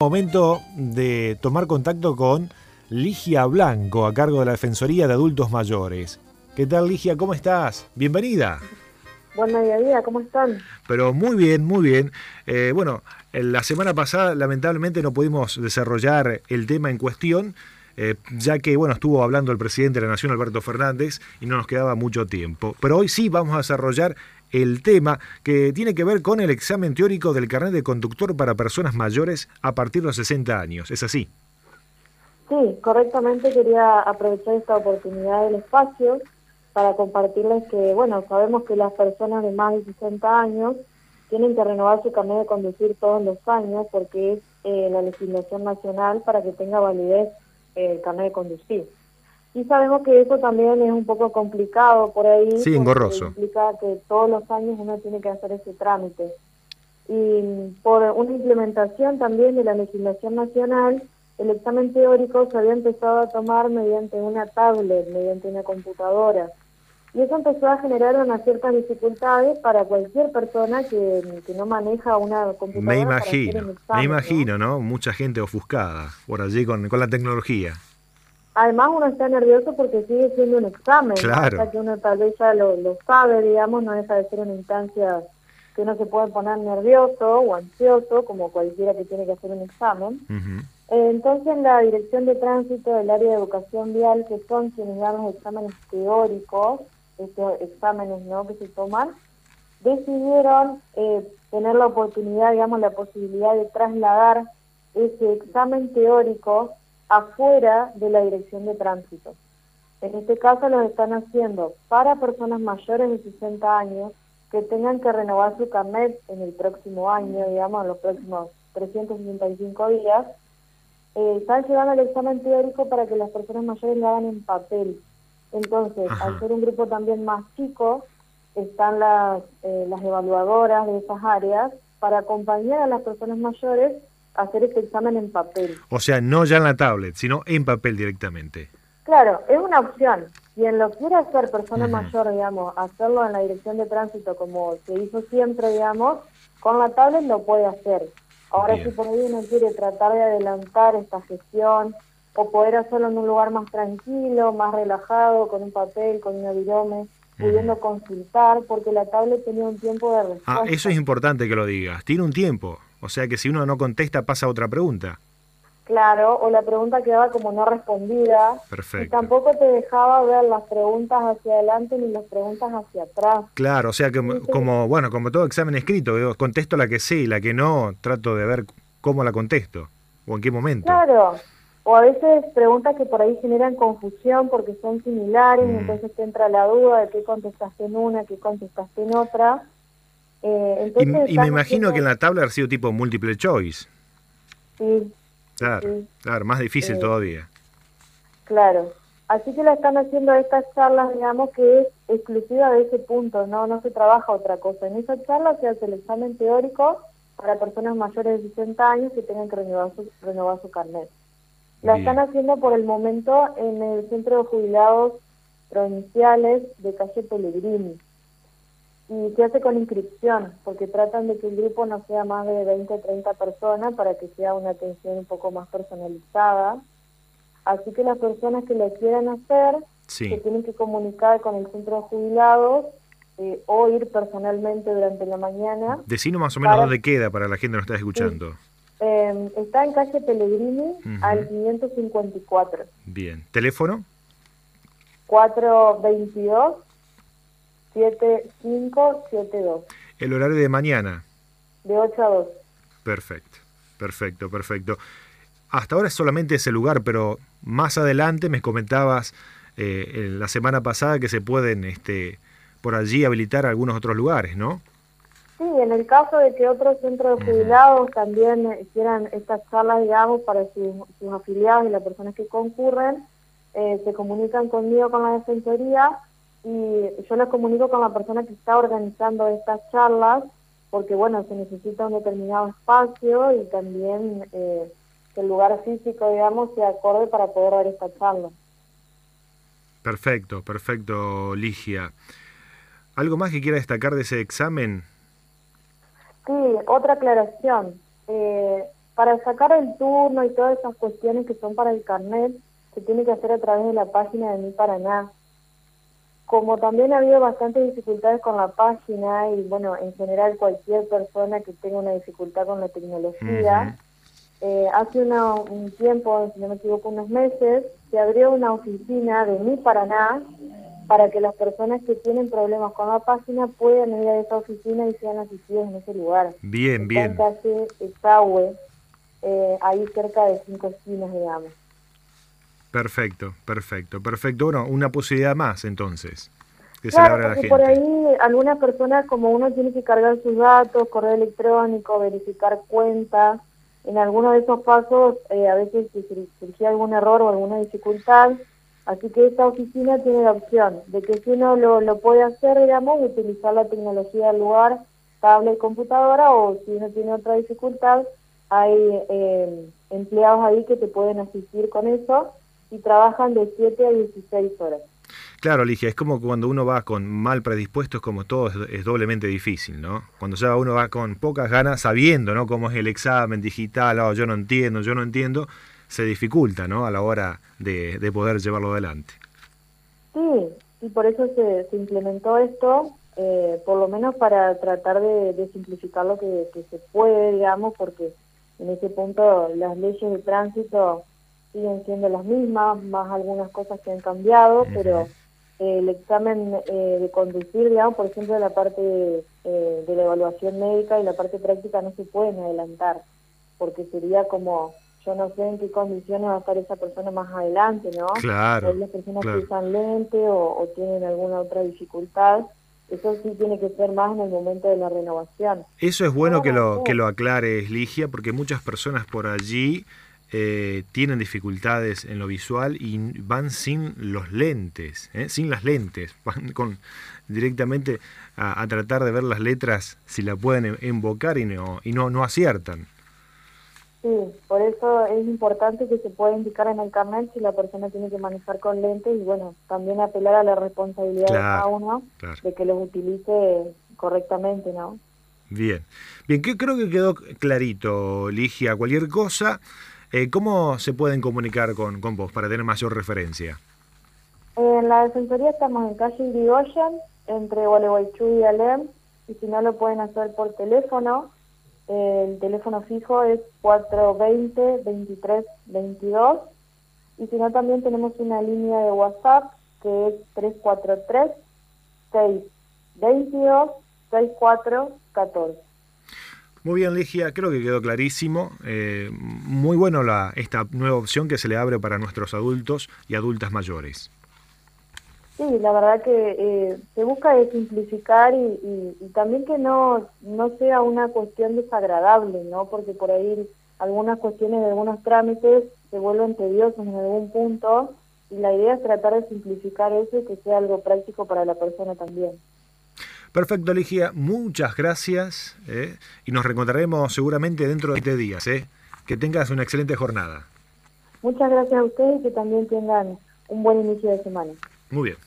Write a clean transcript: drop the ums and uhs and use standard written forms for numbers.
momento de tomar contacto con Ligia Blanco, a cargo de la Defensoría de Adultos Mayores. ¿Qué tal, Ligia? ¿Cómo estás? Bienvenida. Buen mediodía, ¿cómo están? Pero muy bien, muy bien. La semana pasada lamentablemente no pudimos desarrollar el tema en cuestión, ya que estuvo hablando el presidente de la Nación, Alberto Fernández, y no nos quedaba mucho tiempo. Pero hoy sí vamos a desarrollar el tema que tiene que ver con el examen teórico del carnet de conductor para personas mayores a partir de los 60 años. ¿Es así? Sí, correctamente quería aprovechar esta oportunidad del espacio para compartirles que, sabemos que las personas de más de 60 años tienen que renovar su carnet de conducir todos los años porque es la legislación nacional para que tenga validez el carnet de conducir. Y sabemos que eso también es un poco complicado por ahí. Sí, engorroso. Implica que todos los años uno tiene que hacer ese trámite. Y por una implementación también de la legislación nacional, el examen teórico se había empezado a tomar mediante una tablet, mediante una computadora. Y eso empezó a generar unas ciertas dificultades para cualquier persona que no maneja una computadora. Me imagino, ¿no? Mucha gente ofuscada por allí con la tecnología. Además uno está nervioso porque sigue siendo un examen. Claro. Hasta que uno tal vez ya lo sabe, digamos, no deja de ser una instancia que uno se puede poner nervioso o ansioso, como cualquiera que tiene que hacer un examen. Uh-huh. Entonces la Dirección de Tránsito del área de Educación Vial, que son quienes dan los exámenes teóricos, estos exámenes, ¿no?, que se toman, decidieron tener la oportunidad, digamos, la posibilidad de trasladar ese examen teórico afuera de la Dirección de Tránsito. En este caso los están haciendo para personas mayores de 60 años que tengan que renovar su carnet en el próximo año, digamos, en los próximos 365 días. Están llevando el examen teórico para que las personas mayores lo hagan en papel. Entonces, Ajá. Al ser un grupo también más chico, están las evaluadoras de esas áreas para acompañar a las personas mayores a hacer este examen en papel. O sea, no ya en la tablet, sino en papel directamente. Claro, es una opción. Quien lo quiere hacer, persona Uh-huh. mayor, digamos, hacerlo en la Dirección de Tránsito como se hizo siempre, digamos, con la tablet lo puede hacer. Ahora, Bien. si por ahí uno quiere tratar de adelantar esta gestión o poder hacerlo en un lugar más tranquilo, más relajado, con un papel, con un virome, pudiendo consultar, porque la tablet tenía un tiempo de respuesta. Eso es importante que lo digas. Tiene un tiempo. O sea que si uno no contesta, pasa a otra pregunta. Claro, o la pregunta quedaba como no respondida. Perfecto. Y tampoco te dejaba ver las preguntas hacia adelante ni las preguntas hacia atrás. Claro, o sea que como todo examen escrito, yo contesto la que sé y la que no, trato de ver cómo la contesto o en qué momento. Claro, o a veces preguntas que por ahí generan confusión porque son similares, entonces te entra la duda de qué contestaste en una, qué contestaste en otra. Y me imagino que en la tabla ha sido tipo multiple choice. Sí. Claro, sí. Claro, más difícil todavía. Claro. Así que la están haciendo estas charlas, digamos, que es exclusiva de ese punto, no se trabaja otra cosa. En esa charla se hace el examen teórico para personas mayores de 60 años que tengan que renovar su carnet. La Bien. están haciendo por el momento en el Centro de Jubilados Provinciales de calle Pellegrini. Y se hace con inscripción, porque tratan de que el grupo no sea más de 20 o 30 personas para que sea una atención un poco más personalizada. Así que las personas que lo quieran hacer Sí. se tienen que comunicar con el centro de jubilados o ir personalmente durante la mañana. Decinos más o menos dónde queda para la gente que nos está escuchando. Está en calle Pellegrini, al 554. Bien. ¿Teléfono? 422-7572. El horario de mañana. De 8 a 2. Perfecto. Hasta ahora es solamente ese lugar, pero más adelante me comentabas la semana pasada que se pueden por allí habilitar algunos otros lugares, ¿no? Sí, en el caso de que otros centros de jubilados también quieran estas charlas, digamos, para sus afiliados y las personas que concurren, se comunican conmigo con la Defensoría y yo les comunico con la persona que está organizando estas charlas, porque se necesita un determinado espacio y también que el lugar físico, digamos, sea acorde para poder dar esta charla. Perfecto, Ligia. ¿Algo más que quiera destacar de ese examen? Sí, otra aclaración. para sacar el turno y todas esas cuestiones que son para el carnet, se tiene que hacer a través de la página de Mi Paraná. Como también ha habido bastantes dificultades con la página y, bueno, en general cualquier persona que tenga una dificultad con la tecnología, hace un tiempo, si no me equivoco, unos meses, se abrió una oficina de Mi Paraná para que las personas que tienen problemas con la página puedan ir a esa oficina y sean asistidos en ese lugar. Bien, Está bien. en calle Ezahue, ahí cerca de 5 esquinas, digamos. Perfecto, perfecto, perfecto. Bueno, una posibilidad más entonces, que se le Claro, abra a la porque gente. por ahí algunas personas, como uno tiene que cargar sus datos, correo electrónico, verificar cuentas, en algunos de esos pasos a veces surgía algún error o alguna dificultad, así que esta oficina tiene la opción de que si uno lo puede hacer, digamos, utilizar la tecnología del lugar, tablet, computadora, o si uno tiene otra dificultad, hay empleados ahí que te pueden asistir con eso y trabajan de 7 a 16 horas. Claro, Ligia, es como cuando uno va con mal predispuesto, es como todo es doblemente difícil, ¿no? Cuando ya uno va con pocas ganas, sabiendo, ¿no? Cómo es el examen digital, yo no entiendo, se dificulta, ¿no? A la hora de poder llevarlo adelante. Sí, y por eso se implementó esto, por lo menos para tratar de simplificar lo que se puede, digamos, porque en ese punto las leyes de tránsito siguen siendo las mismas, más algunas cosas que han cambiado, pero el examen de conducir, digamos, por ejemplo, la parte de la evaluación médica y la parte práctica no se pueden adelantar, porque sería como, yo no sé en qué condiciones va a estar esa persona más adelante, ¿no? Claro, Hay las personas que claro. usan lente o tienen alguna otra dificultad, eso sí tiene que ser más en el momento de la renovación. Eso es Pero bueno que bueno, que sí. lo aclares, Ligia, porque muchas personas por allí tienen dificultades en lo visual y van sin los lentes, sin las lentes, van directamente a tratar de ver las letras si la pueden invocar y no aciertan. Sí, por eso es importante que se pueda indicar en el carnet si la persona tiene que manejar con lentes y, bueno, también apelar a la responsabilidad de cada Claro, uno claro. de que los utilice correctamente, ¿no? Bien, bien, que creo que quedó clarito, Ligia. Cualquier cosa, ¿cómo se pueden comunicar con vos para tener mayor referencia? En la defensoría estamos en calle Irigoyen, entre Gualeguaychú y Alem, y si no lo pueden hacer por teléfono. El teléfono fijo es 420-2322, y si no también tenemos una línea de WhatsApp que es 343-622-6414. Muy bien, Ligia, creo que quedó clarísimo. Muy bueno esta nueva opción que se le abre para nuestros adultos y adultas mayores. Sí, la verdad que se busca de simplificar y también que no sea una cuestión desagradable, ¿no? Porque por ahí algunas cuestiones de algunos trámites se vuelven tediosos en algún punto y la idea es tratar de simplificar eso y que sea algo práctico para la persona también. Perfecto, Ligia, muchas gracias y nos reencontraremos seguramente dentro de 7 días. Que tengas una excelente jornada. Muchas gracias a ustedes y que también tengan un buen inicio de semana. Muy bien.